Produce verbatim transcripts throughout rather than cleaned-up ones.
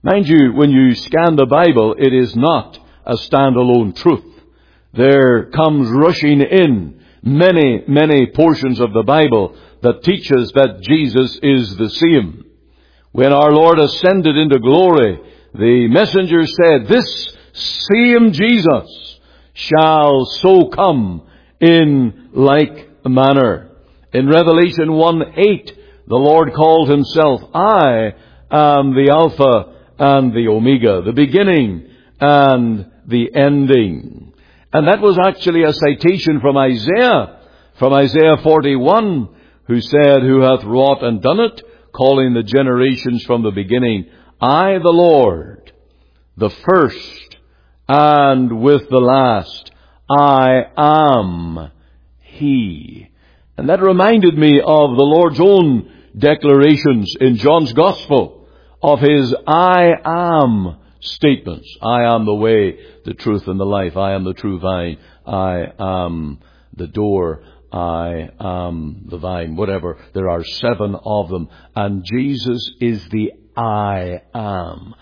Mind you, when you scan the Bible, it is not a standalone truth. There comes rushing in many, many portions of the Bible that teaches that Jesus is the same. When our Lord ascended into glory, the messenger said, "This same Jesus shall so come in like manner." In Revelation one eight, the Lord called himself, "I am the Alpha and the Omega, the beginning and the ending." And that was actually a citation from Isaiah, from Isaiah forty-one, who said, "Who hath wrought and done it, calling the generations from the beginning. I, the Lord, the first, and with the last, I am He." And that reminded me of the Lord's own declarations in John's Gospel of His I am statements. I am the way, the truth, and the life. I am the true vine. I am the door. I am the vine. Whatever. There are seven of them. And Jesus is the I am.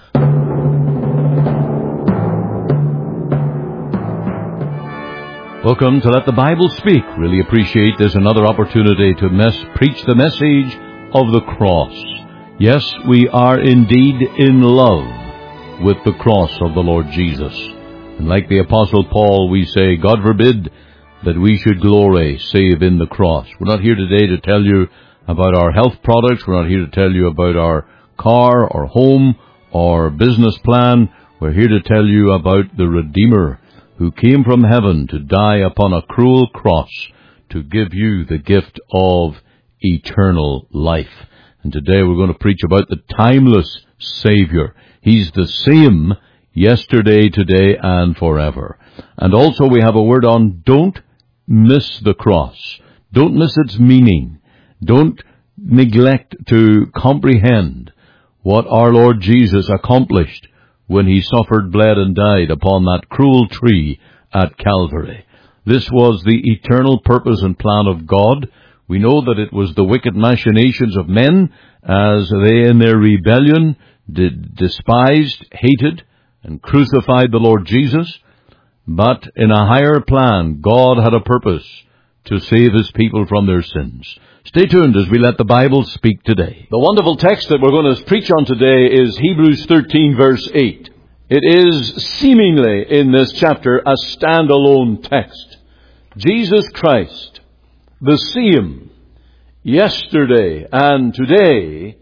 Welcome to Let the Bible Speak. Really appreciate there's another opportunity to mes- preach the message of the cross. Yes, we are indeed in love with the cross of the Lord Jesus. And like the Apostle Paul, we say, God forbid that we should glory save in the cross. We're not here today to tell you about our health products. We're not here to tell you about our car or home or business plan. We're here to tell you about the Redeemer who came from heaven to die upon a cruel cross to give you the gift of eternal life. And today we're going to preach about the timeless Savior. He's the same yesterday, today, and forever. And also we have a word on don't miss the cross. Don't miss its meaning. Don't neglect to comprehend what our Lord Jesus accomplished when He suffered, bled, and died upon that cruel tree at Calvary. This was the eternal purpose and plan of God. We know that it was the wicked machinations of men as they in their rebellion did despised, hated, and crucified the Lord Jesus. But in a higher plan, God had a purpose to save His people from their sins. Stay tuned as we let the Bible speak today. The wonderful text that we're going to preach on today is Hebrews thirteen, verse eight. It is seemingly in this chapter a standalone text. Jesus Christ, the same, yesterday and today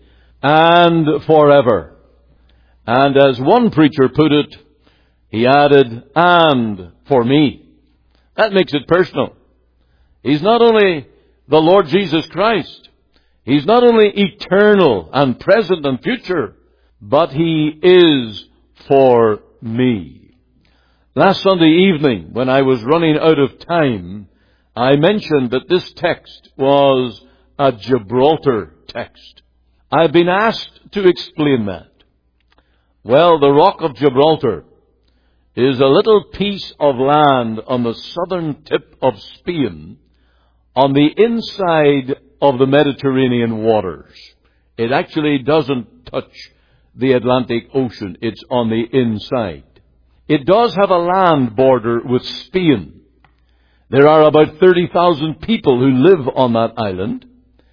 and forever. And as one preacher put it, he added, and for me. That makes it personal. He's not only the Lord Jesus Christ. He's not only eternal and present and future, but He is for me. Last Sunday evening, when I was running out of time, I mentioned that this text was a Gibraltar text. I've been asked to explain that. Well, the Rock of Gibraltar is a little piece of land on the southern tip of Spain, on the inside of the Mediterranean waters. It actually doesn't touch the Atlantic Ocean. It's on the inside. It does have a land border with Spain. There are about thirty thousand people who live on that island.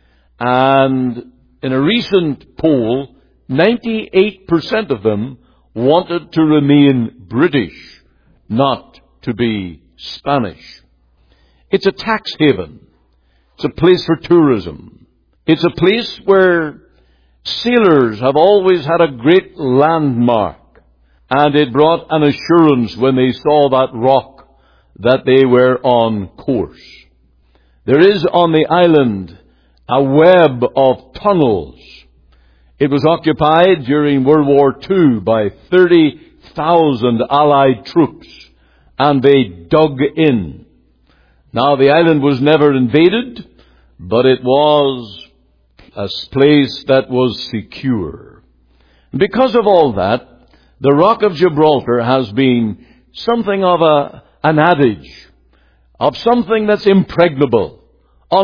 And in a recent poll, ninety-eight percent of them wanted to remain British, not to be Spanish. It's a tax haven. It's a place for tourism. It's a place where sailors have always had a great landmark. And it brought an assurance when they saw that rock that they were on course. There is on the island a web of tunnels. It was occupied during World War Two by thirty thousand Allied troops, and they dug in. Now, the island was never invaded, but it was a place that was secure. Because of all that, the Rock of Gibraltar has been something of a, an adage, of something that's impregnable,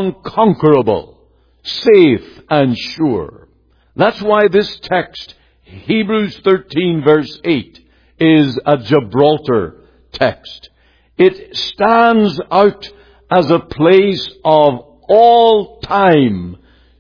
unconquerable, safe and sure. That's why this text, Hebrews thirteen verse eight is a Gibraltar text. It stands out as a place of all-time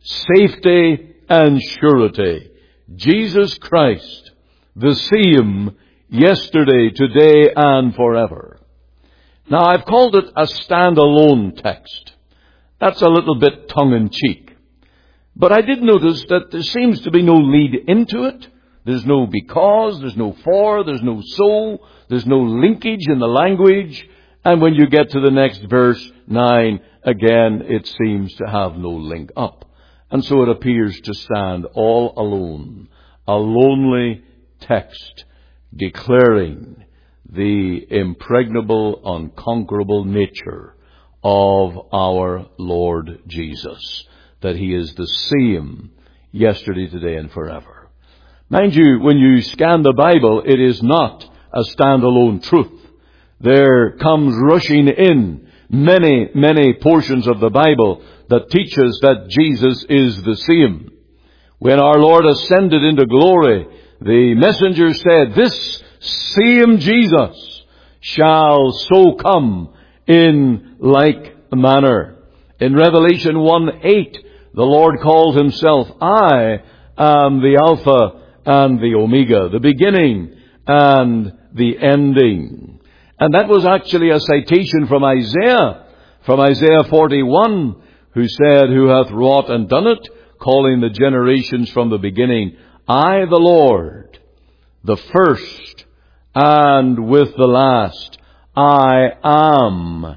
safety and surety. Jesus Christ, the same yesterday, today, and forever. Now, I've called it a standalone text. That's a little bit tongue-in-cheek. But I did notice that there seems to be no lead into it. There's no because, there's no for, there's no so, there's no linkage in the language. And when you get to the next verse, nine, again, it seems to have no link up. And so it appears to stand all alone. A lonely text declaring the impregnable, unconquerable nature of our Lord Jesus. That He is the same yesterday, today, and forever. Mind you, when you scan the Bible, it is not a standalone truth. There comes rushing in many, many portions of the Bible that teach us that Jesus is the same. When our Lord ascended into glory, the messenger said, "This same Jesus shall so come in like manner." In Revelation one eight, the Lord called Himself, "I am the Alpha and the Omega, the beginning and the ending." And that was actually a citation from Isaiah, from Isaiah forty-one, who said, "Who hath wrought and done it, calling the generations from the beginning. I, the Lord, the first and with the last. I am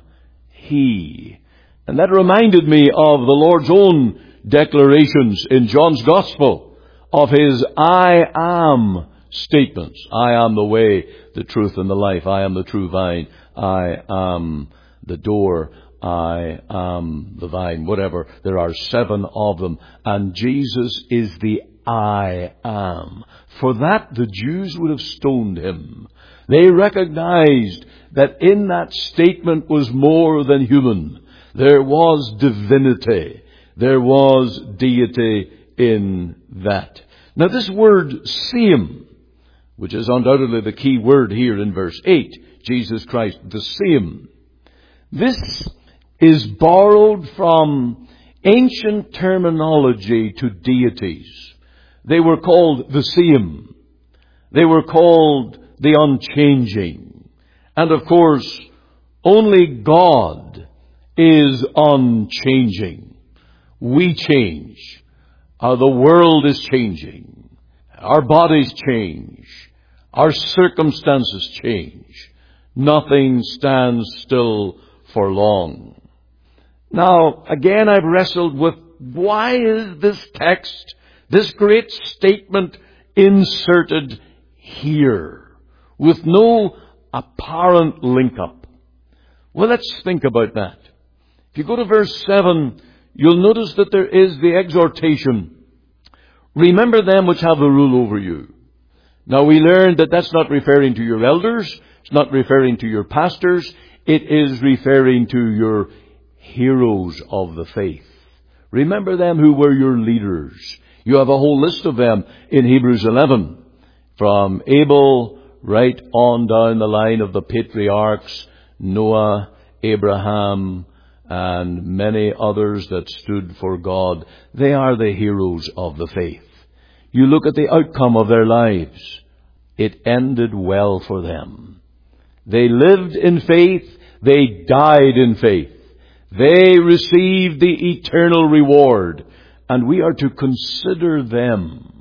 He." And that reminded me of the Lord's own declarations in John's Gospel of His I am statements. I am the way, the truth, and the life. I am the true vine. I am the door. I am the vine. Whatever. There are seven of them. And Jesus is the I am. For that, the Jews would have stoned Him. They recognized that in that statement was more than human. There was divinity. There was deity in that. Now this word same, which is undoubtedly the key word here in verse eight, Jesus Christ, the same. This is borrowed from ancient terminology to deities. They were called the same. They were called the unchanging. And of course, only God is unchanging. We change. Uh, the world is changing. Our bodies change. Our circumstances change. Nothing stands still for long. Now, again, I've wrestled with why is this text, this great statement, inserted here with no apparent link-up? Well, let's think about that. If you go to verse seven, you'll notice that there is the exhortation. Remember them which have the rule over you. Now, we learned that that's not referring to your elders. It's not referring to your pastors. It is referring to your heroes of the faith. Remember them who were your leaders. You have a whole list of them in Hebrews eleven. From Abel right on down the line of the patriarchs, Noah, Abraham, and many others that stood for God. They are the heroes of the faith. You look at the outcome of their lives. It ended well for them. They lived in faith. They died in faith. They received the eternal reward. And we are to consider them,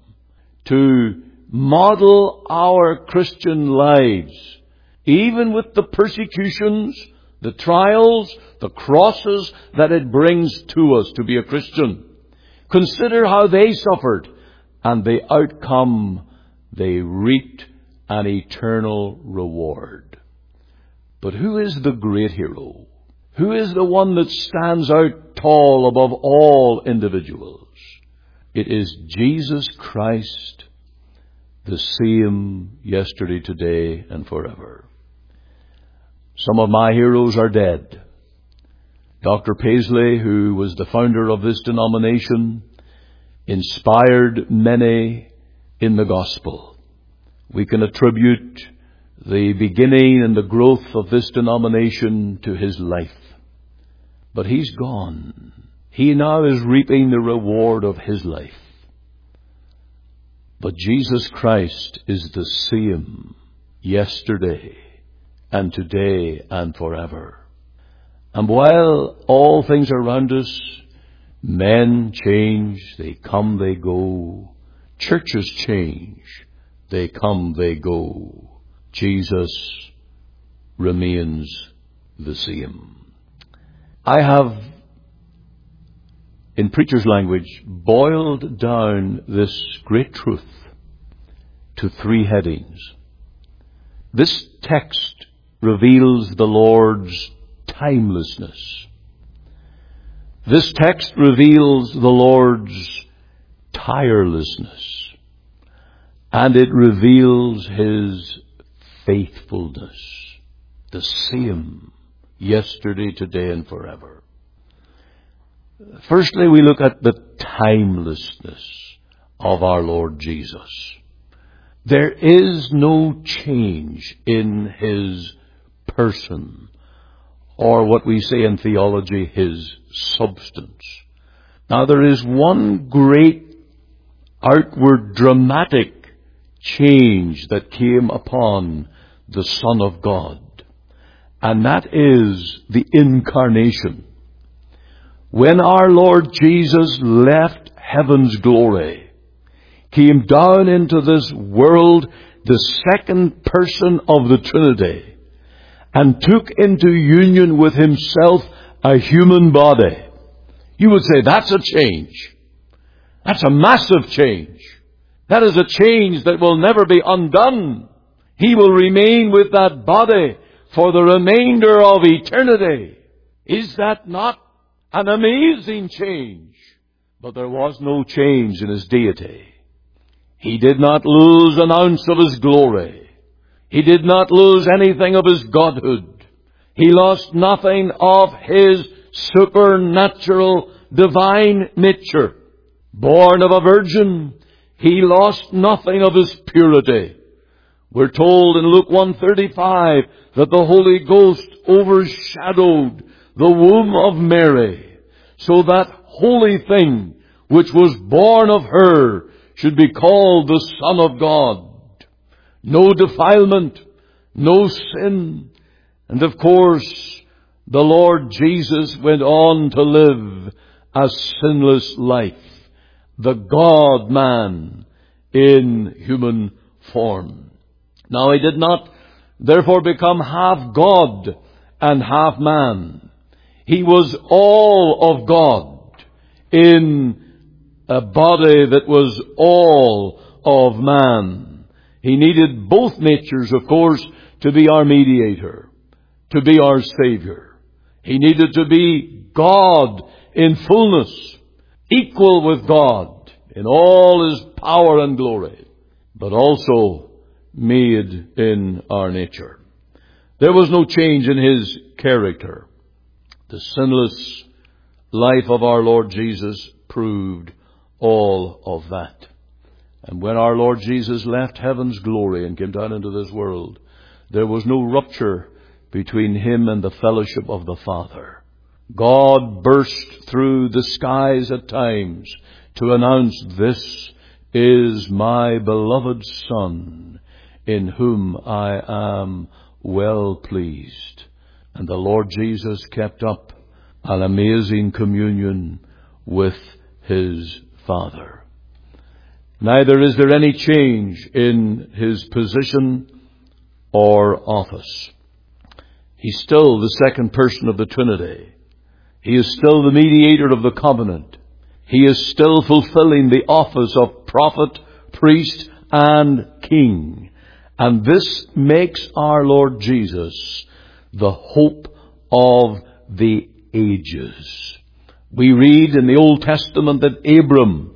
to model our Christian lives, even with the persecutions, the trials, the crosses that it brings to us to be a Christian. Consider how they suffered, and the outcome, they reaped an eternal reward. But who is the great hero? Who is the one that stands out tall above all individuals? It is Jesus Christ, the same yesterday, today, and forever. Some of my heroes are dead. Doctor Paisley, who was the founder of this denomination, inspired many in the gospel. We can attribute the beginning and the growth of this denomination to his life. But he's gone. He now is reaping the reward of his life. But Jesus Christ is the same yesterday and today and forever. And while all things around us, men change, they come, they go. Churches change, they come, they go. Jesus remains the same. I have, in preacher's language, boiled down this great truth to three headings. This text reveals the Lord's timelessness. This text reveals the Lord's tirelessness. And it reveals his faithfulness, the same yesterday, today, and forever. Firstly, we look at the timelessness of our Lord Jesus. There is no change in his person, or what we say in theology, his substance. Now, there is one great outward dramatic change that came upon the Son of God, and that is the incarnation. When our Lord Jesus left heaven's glory, came down into this world, the second person of the Trinity, and took into union with himself a human body, you would say that's a change. That's a massive change. That is a change that will never be undone. He will remain with that body for the remainder of eternity. Is that not an amazing change? But there was no change in his deity. He did not lose an ounce of his glory. He did not lose anything of his godhood. He lost nothing of his supernatural divine nature. Born of a virgin, he lost nothing of his purity. We're told in Luke one thirty-five that the Holy Ghost overshadowed the womb of Mary, so that holy thing which was born of her should be called the Son of God. No defilement, no sin. And of course, the Lord Jesus went on to live a sinless life. The God-man in human form. Now, he did not therefore become half God and half man. He was all of God in a body that was all of man. He needed both natures, of course, to be our mediator, to be our Savior. He needed to be God in fullness, equal with God in all his power and glory, but also made in our nature. There was no change in his character. The sinless life of our Lord Jesus proved all of that. And when our Lord Jesus left heaven's glory and came down into this world, there was no rupture between him and the fellowship of the Father. God burst through the skies at times to announce, "This is my beloved Son, in whom I am well pleased." And the Lord Jesus kept up an amazing communion with his Father. Neither is there any change in his position or office. He's still the second person of the Trinity. He is still the mediator of the covenant. He is still fulfilling the office of prophet, priest, and king. And this makes our Lord Jesus the hope of the ages. We read in the Old Testament that Abram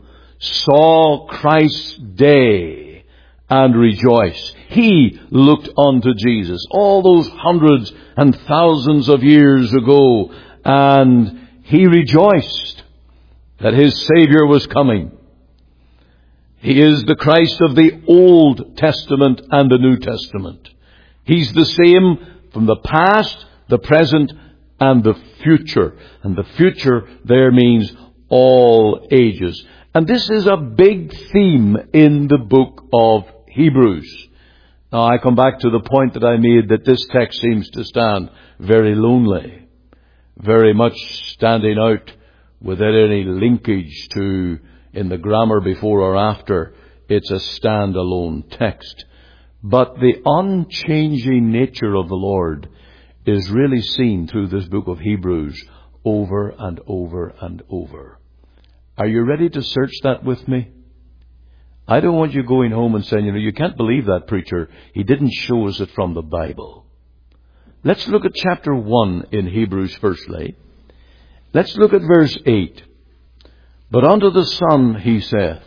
saw Christ's day and rejoiced. He looked unto Jesus all those hundreds and thousands of years ago, and he rejoiced that his Savior was coming. He is the Christ of the Old Testament and the New Testament. He's the same from the past, the present, and the future. And the future there means all ages. And this is a big theme in the book of Hebrews. Now I come back to the point that I made, that this text seems to stand very lonely, very much standing out without any linkage to, in the grammar before or after, it's a standalone text. But the unchanging nature of the Lord is really seen through this book of Hebrews over and over and over. Are you ready to search that with me? I don't want you going home and saying, you know, you can't believe that preacher. He didn't show us it from the Bible. Let's look at chapter one in Hebrews firstly. Let's look at verse eight. But unto the Son he saith,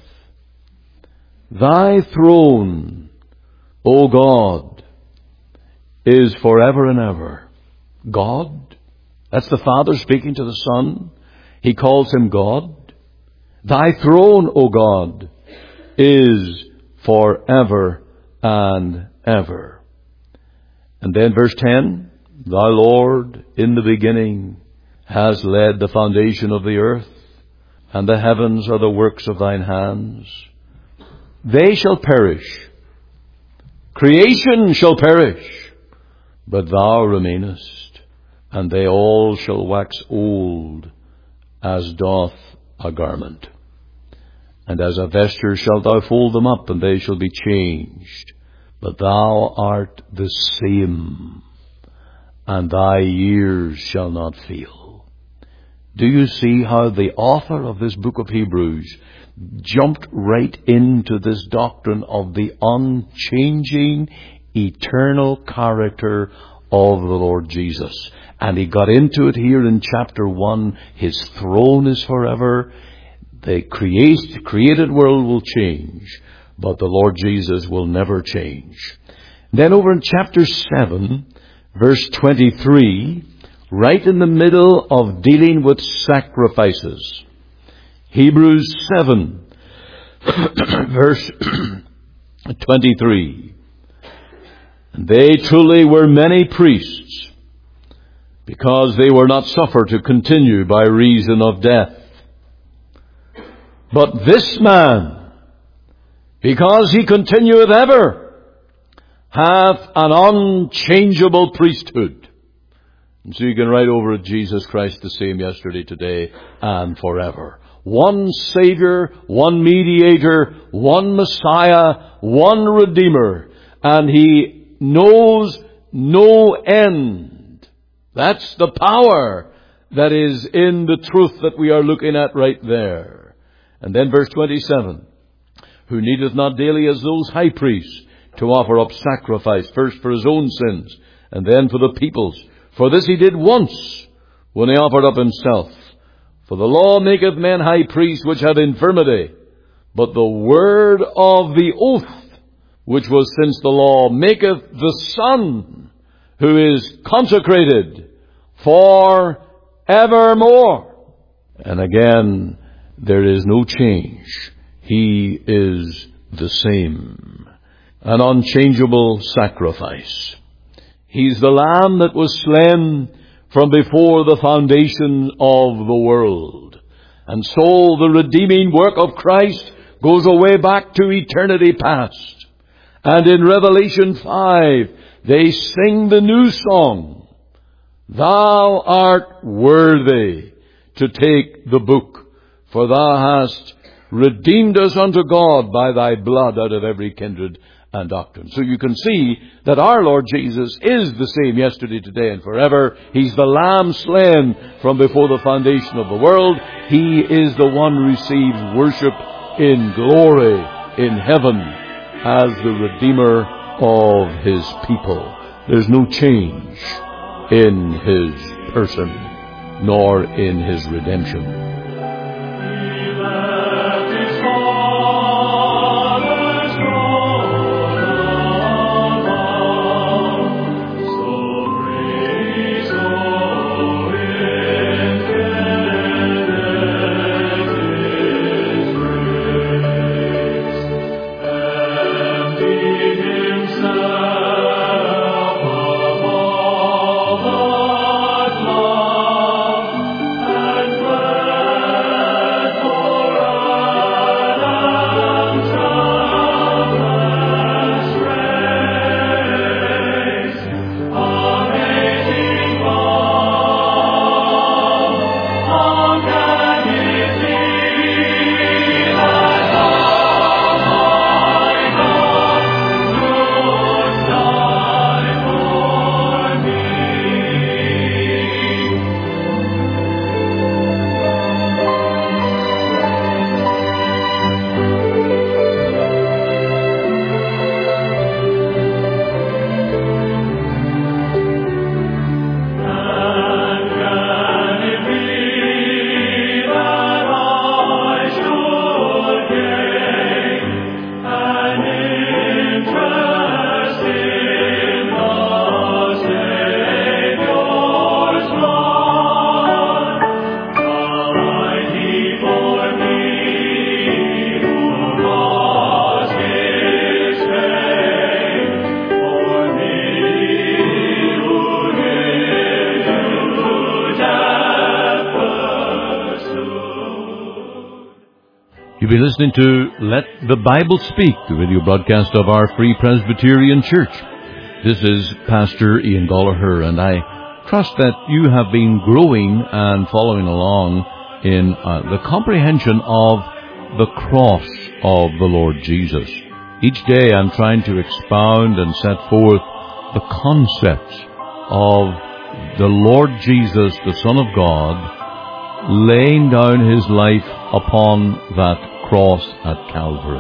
Thy throne, O God, is forever and ever. God? That's the Father speaking to the Son. He calls him God. Thy throne, O God, is forever and ever. And then verse ten, Thy Lord in the beginning has laid the foundation of the earth, and the heavens are the works of thine hands. They shall perish. Creation shall perish, but thou remainest, and they all shall wax old, as doth a garment. And as a vesture shalt thou fold them up, and they shall be changed. But thou art the same, and thy years shall not fail. Do you see how the author of this book of Hebrews jumped right into this doctrine of the unchanging, eternal character of the Lord Jesus? And he got into it here in chapter one. His throne is forever. The create, created world will change, but the Lord Jesus will never change. Then over in chapter seven, verse twenty-three, right in the middle of dealing with sacrifices. Hebrews seven, verse twenty-three. And they truly were many priests, because they were not suffered to continue by reason of death. But this man, because he continueth ever, hath an unchangeable priesthood. And so you can write over it, Jesus Christ the same yesterday, today, and forever. One Savior, one Mediator, one Messiah, one Redeemer, and he knows no end. That's the power that is in the truth that we are looking at right there. And then verse twenty-seven, who needeth not daily as those high priests to offer up sacrifice, first for his own sins, and then for the people's. For this he did once, when he offered up himself. For the law maketh men high priests which have infirmity, but the word of the oath, which was since the law, maketh the Son, who is consecrated for evermore. And again, there is no change. He is the same. An unchangeable sacrifice. He's the Lamb that was slain from before the foundation of the world. And so the redeeming work of Christ goes away back to eternity past. And in Revelation five, they sing the new song, Thou art worthy to take the book, for thou hast redeemed us unto God by thy blood out of every kindred and doctrine. So you can see that our Lord Jesus is the same yesterday, today, and forever. He's the Lamb slain from before the foundation of the world. He is the one who receives worship in glory in heaven as the Redeemer of His people. There's no change in His person, nor in His redemption. You've been listening to Let the Bible Speak, the radio broadcast of our Free Presbyterian Church. This is Pastor Ian Gallagher, and I trust that you have been growing and following along in uh, the comprehension of the cross of the Lord Jesus. Each day I'm trying to expound and set forth the concepts of the Lord Jesus, the Son of God, laying down his life upon that cross at Calvary.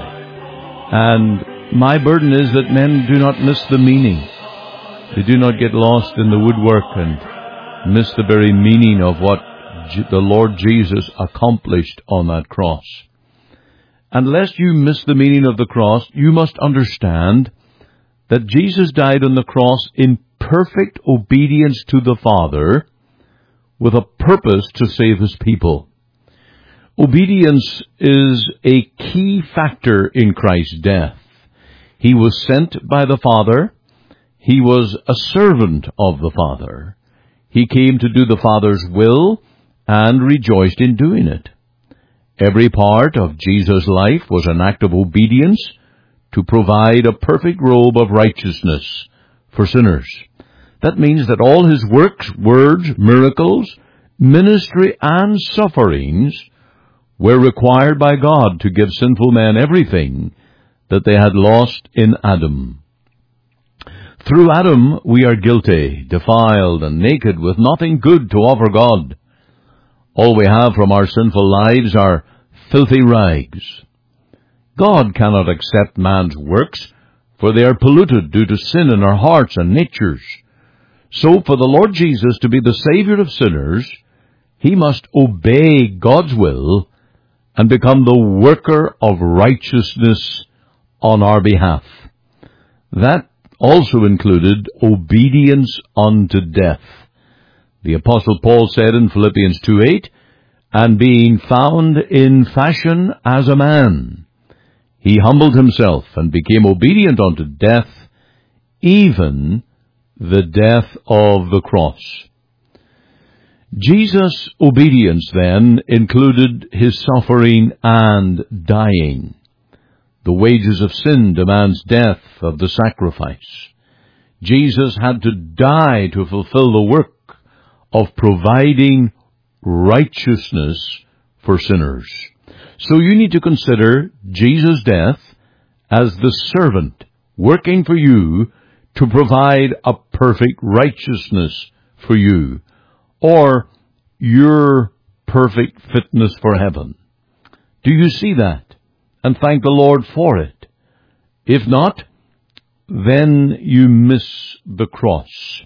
And my burden is that men do not miss the meaning. They do not get lost in the woodwork and miss the very meaning of what the Lord Jesus accomplished on that cross. And lest you miss the meaning of the cross, you must understand that Jesus died on the cross in perfect obedience to the Father with a purpose to save his people. Obedience is a key factor in Christ's death. He was sent by the Father. He was a servant of the Father. He came to do the Father's will and rejoiced in doing it. Every part of Jesus' life was an act of obedience to provide a perfect robe of righteousness for sinners. That means that all his works, words, miracles, ministry, and sufferings were required by God to give sinful men everything that they had lost in Adam. Through Adam we are guilty, defiled, and naked, with nothing good to offer God. All we have from our sinful lives are filthy rags. God cannot accept man's works, for they are polluted due to sin in our hearts and natures. So for the Lord Jesus to be the Savior of sinners, he must obey God's will and become the worker of righteousness on our behalf. That also included obedience unto death. The Apostle Paul said in Philippians two eight, "And being found in fashion as a man, he humbled himself and became obedient unto death, even the death of the cross." Jesus' obedience, then, included his suffering and dying. The wages of sin demands death of the sacrifice. Jesus had to die to fulfill the work of providing righteousness for sinners. So you need to consider Jesus' death as the servant working for you to provide a perfect righteousness for you, or your perfect fitness for heaven. Do you see that? And thank the Lord for it. If not, then you miss the cross.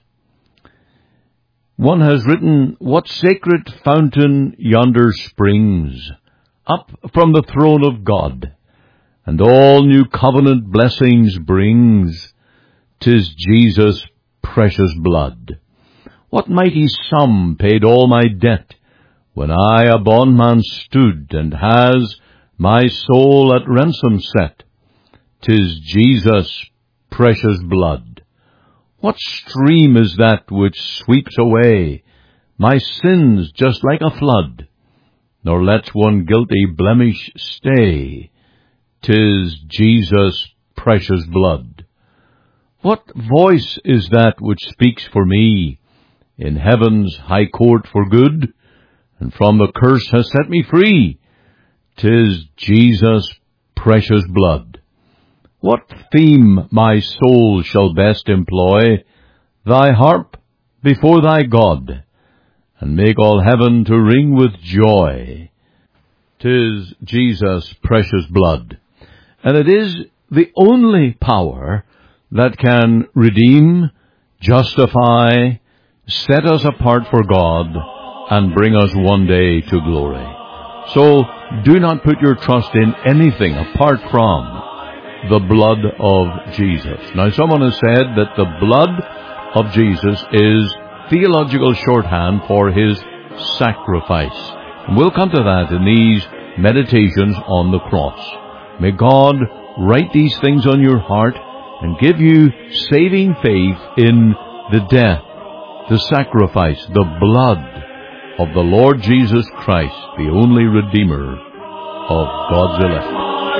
One has written, "What sacred fountain yonder springs up from the throne of God, and all new covenant blessings brings? 'Tis Jesus' precious blood. What mighty sum paid all my debt, when I a bondman stood, and has my soul at ransom set? 'Tis Jesus' precious blood. What stream is that which sweeps away my sins just like a flood, nor lets one guilty blemish stay? 'Tis Jesus' precious blood. What voice is that which speaks for me in heaven's high court for good, and from the curse has set me free? 'Tis Jesus' precious blood. What theme my soul shall best employ? Thy harp before thy God, and make all heaven to ring with joy. 'Tis Jesus' precious blood. And it is the only power that can redeem, justify, set us apart for God, and bring us one day to glory. So do not put your trust in anything apart from the blood of Jesus. Now, someone has said that the blood of Jesus is theological shorthand for his sacrifice. And we'll come to that in these meditations on the cross. May God write these things on your heart and give you saving faith in the death, the sacrifice, the blood of the Lord Jesus Christ, the only Redeemer of God's elect.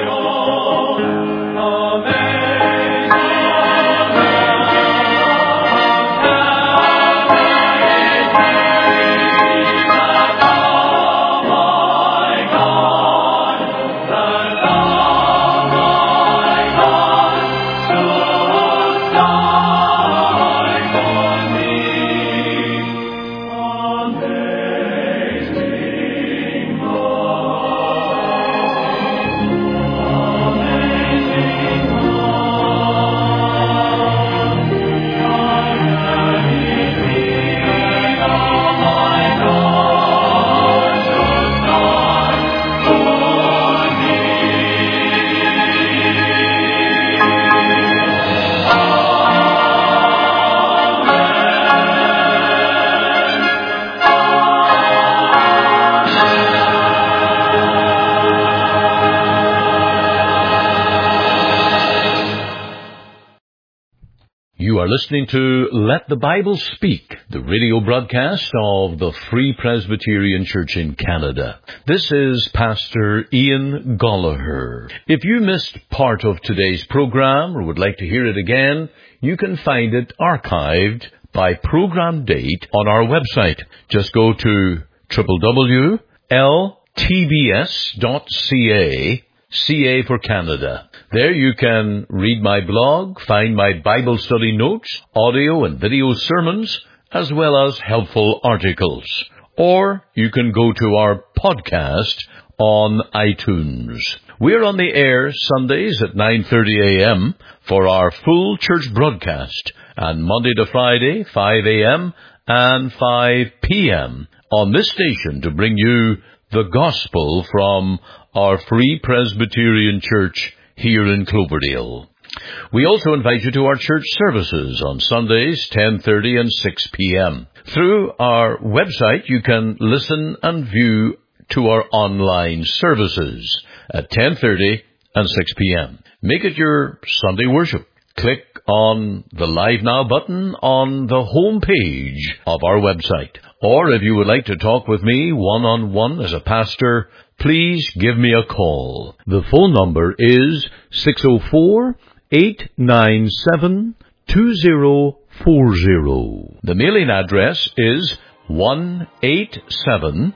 You are listening to Let the Bible Speak, the radio broadcast of the Free Presbyterian Church in Canada. This is Pastor Ian Gollaher. If you missed part of today's program or would like to hear it again, you can find it archived by program date on our website. Just go to w w w dot l t b s dot c a, C A for Canada. There you can read my blog, find my Bible study notes, audio and video sermons, as well as helpful articles. Or you can go to our podcast on iTunes. We're on the air Sundays at nine thirty a.m. for our full church broadcast, and Monday to Friday, five a.m. and five p.m. on this station to bring you the gospel from our Free Presbyterian Church here in Cloverdale. We also invite you to our church services on Sundays, ten thirty and six p.m. Through our website, you can listen and view to our online services at ten thirty and six p.m. Make it your Sunday worship. Click on the Live Now button on the home page of our website. Or if you would like to talk with me one-on-one as a pastor, please give me a call. The phone number is six oh four, eight nine seven, two oh four oh. The mailing address is one eighty-seven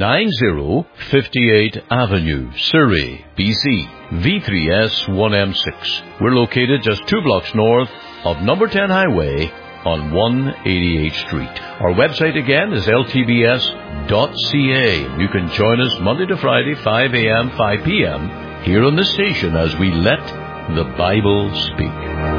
ninety fifty-eight Avenue, Surrey, B C, V three S one M six. We're located just two blocks north of number ten Highway on one eighty-eighth Street. Our website again is l t b s dot c a. You can join us Monday to Friday, five a.m., five p.m. here on the station as we let the Bible speak.